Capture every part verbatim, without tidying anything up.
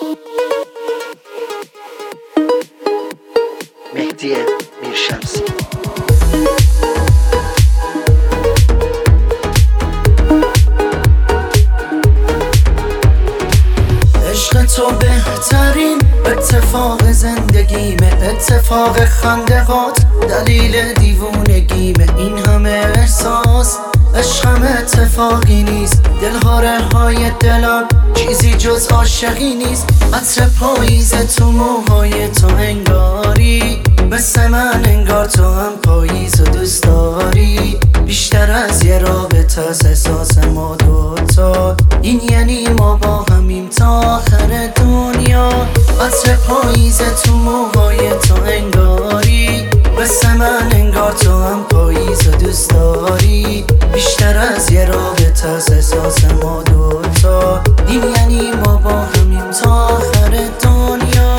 مهدی میرشمسی. عشق تو بهترین اتفاق زندگیمه، اتفاق خندقات دلیل دیوونگیمه. این همه احساس عشقم اتفاقی نیست، دلهاره های دلم چیزی جز عاشقی نیست. عطر پاییز تو موهای تو انگاری، مثل من انگار تو هم پاییز و دوست داری. بیشتر از یه رابطه از احساس ما دوتا، این یعنی ما با همیم تا آخر دنیا. عطر پاییز تو موهای تو انگاری، مثل من انگار تو هم پاییز و دوست داری. بیشتر از یه رابطه از احساس ما دوتا، این یعنی ما با همیم تا آخر دنیا.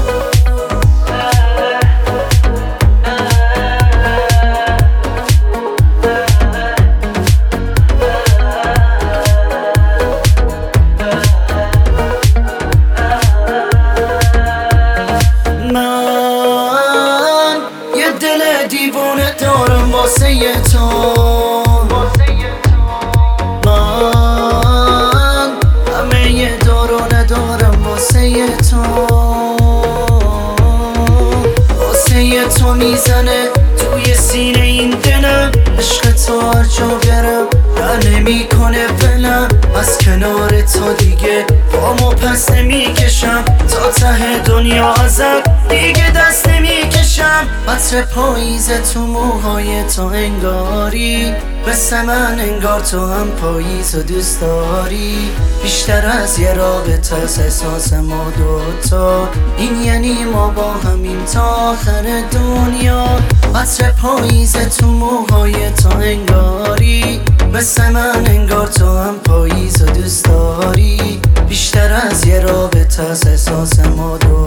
من یه دل دیوونه دارم واسه تو، من همه یه دارو ندارم واسه تو. واسه تو میزنه توی سینه این دلم، عشق تو هر جا برم و نمی کنه بلم. از کنار تو دیگه پامو پس نمی کشم، تا ته دنیا ازت دیگه دست نمی کشم. عطر پاییز تو موهای تو انگاری، مثل من انگار تو هم پاییز و دوست داری. بیشتر از یه رابطه از احساس ما دوتا، این یعنی ما با همیم تا آخر دنیا. عطر پاییز تو موهای تو انگاری، مثل من انگار تو هم پاییز و دوست داری. بیشتر از یه رابطه از احساس ما دوتا.